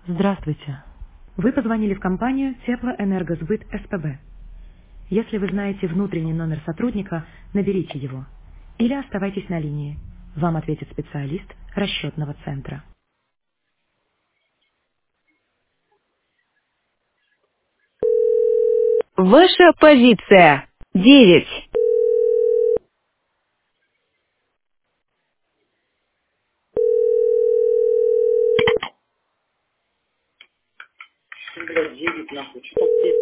Здравствуйте. Вы позвонили в компанию Теплоэнергосбыт СПБ. Если вы знаете внутренний номер сотрудника, наберите его. Или оставайтесь на линии. Вам ответит специалист расчетного центра. Ваша позиция. 9. Блядь, едет нахуй. Что так здесь?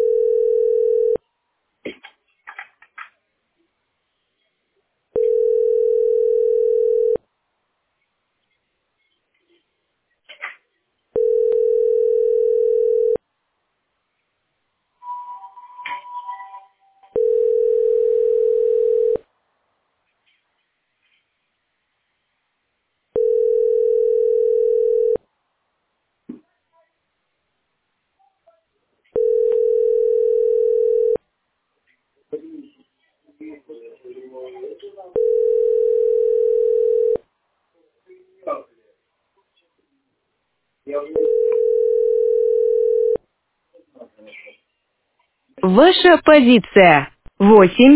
Ваша позиция. 8.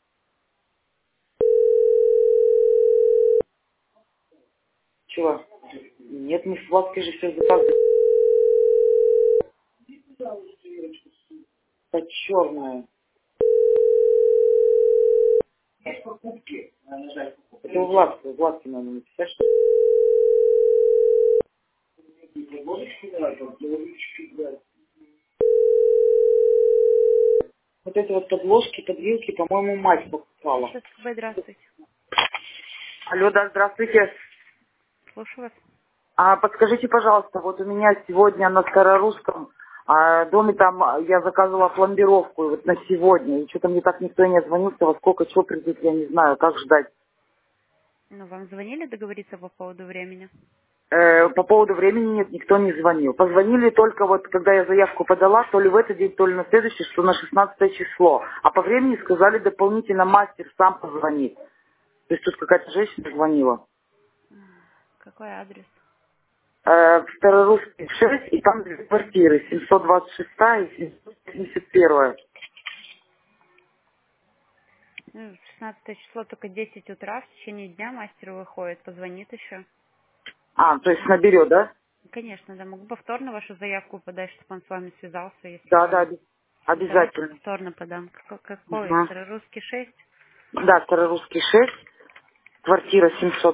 Чего? Нет, мы с Владкой же все заказывали. Это черное. Это у Владки надо написать, что вот эти вот подложки, подвилки, по-моему, мать покупала. Здравствуйте. Алло, да, здравствуйте. Слушаю вас. А подскажите, пожалуйста, вот у меня сегодня на Старорусском доме там я заказывала пломбировку вот на сегодня. И что-то мне так никто и не звонился, во сколько чего придет, я не знаю, как ждать. Ну, вам звонили договориться по поводу времени? По поводу времени нет, никто не звонил. Позвонили только вот, когда я заявку подала, то ли в этот день, то ли на следующий, что на 16 число. А по времени сказали дополнительно мастер сам позвонит. То есть тут какая-то женщина звонила. Какой адрес? В Старорусской 6, и там две квартиры, 726 и 771. Ну, 16 число, только 10 утра, в течение дня мастер выходит, позвонит еще. То есть наберет, да? Конечно, да, могу повторно вашу заявку подать, чтобы он с вами связался, если Да, да, вам... Давайте обязательно. повторно подам. Какой? Мгм. Старорусский 6? Да, Старорусский 6, квартира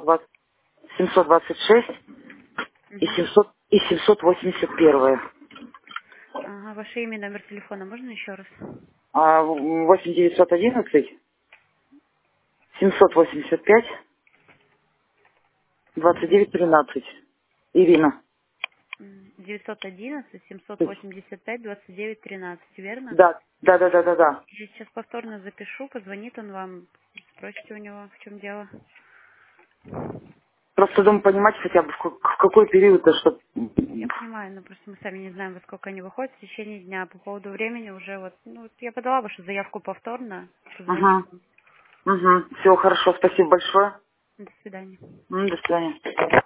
726 и Угу. 781. Ага, ваше имя, номер телефона, можно еще раз? 8911 785 2913. Ирина. 911 785 29 13, верно? Да, да, да, да, да, да. Я сейчас повторно запишу, позвонит он вам, спросите у него, в чем дело. Просто думаю понимать хотя бы в какой период, чтобы... Я понимаю, но просто мы сами не знаем, во сколько они выходят в течение дня. По поводу времени уже вот, ну, вот я подала вашу заявку повторно, позвонит Ага. он. Угу. Все хорошо, спасибо большое. До свидания. До свидания.